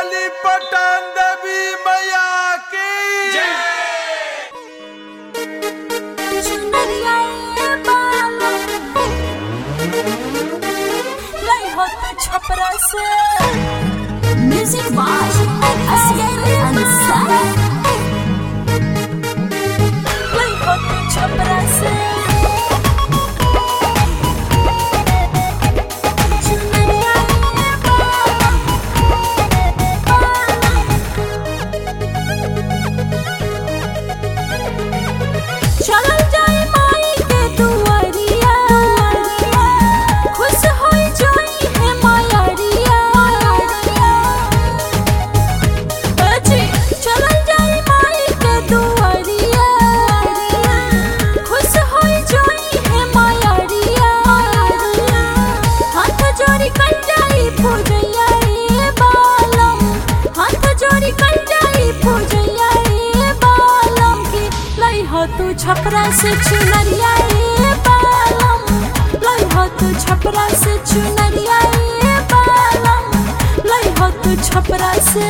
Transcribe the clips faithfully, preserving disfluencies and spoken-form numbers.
वाली पटन देवी मैया की छपरा से म्यूजिक बाज असगर अंसारी लई होते छपरा से चल जाए माई के दुआरिया खुश हो जाई है मायारिया बच्ची चल जाए माई के दुआरिया खुश हो जाई है मायारिया हाथ जोड़ी कर जाई पूजैया रे बालम हाथ जोड़ी कर जाई पूजैया रे बालम की लई हो तू छपरा से चुनरिया रे बालम लई हो तू छपरा से चुनरिया रे बालम लई हो तू छपरा से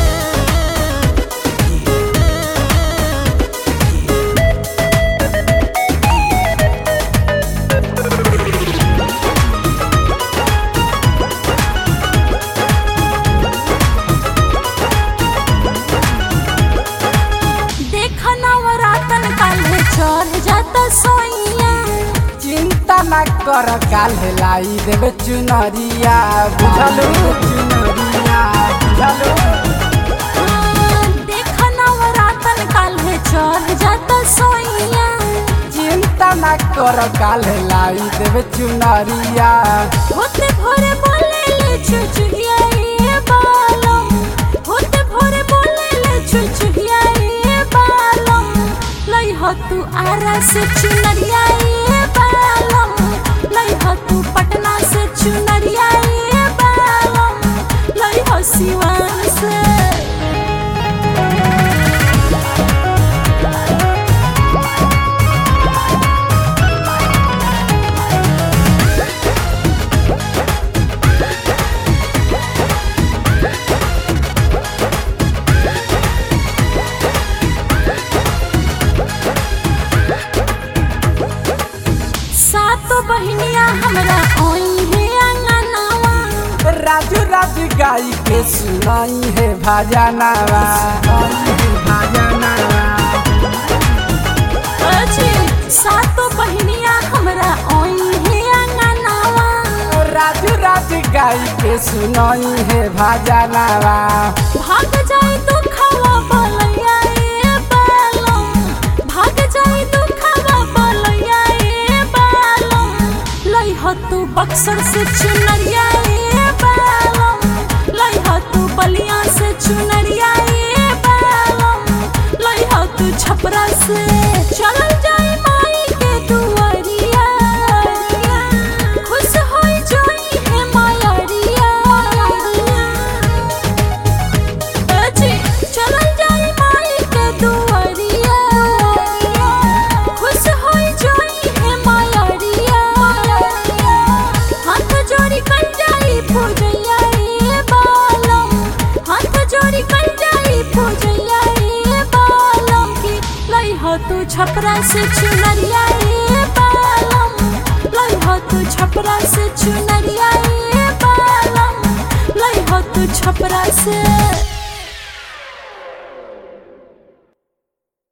चढ़ जाता सोइया चिंता न कर काल्हे लाई देवे चुनरिया बुझलू चुनरिया बुझलू देख नवरातन काल्हे चढ़ जाता सोइया चिंता न कर काल्हे लाई देवे चुनरिया होते भोरे बोले ले चुचुहिया रे बालम होते भोरे बोले ले चुचुहिया रे बालम लई हो तू आरा से चुनरिया रे बालम लई हो तू पटना से चुनरिया रे बालम लई हो सिवान से सातो बहनिया हमरा ओई है अंगनावा राजू राजू गाई के सुनाई है भजनवा भजनवा अच्छी सातो बहनिया हमरा ओई है अंगनावा राजू राजू गाई के सुनाई है भजनवा भाग जाए तो खावा बलैया रे बालम भाग जाए तो खावा बलैया रे बालम लई हो तू बक्सर से चुनरिया रे बालम लई हो तू बलिया से चुनरिया रे बालम लई हो तू छपरा से चल जाए माई के दुआरिया खुश हो जाई है मायारिया बच्ची चल जाए माई के दुआरिया खुश हो जाई है मायारिया हाथ जोड़ी कर जाई पूजैया रे बालम हाथ जोड़ी कर जाई पूजैया रे बालम की लई हो तू छपरा से चुनरिया रे बालम लई हो तू छपरा से चुनरिया रे बालम लई हो तू छपरा से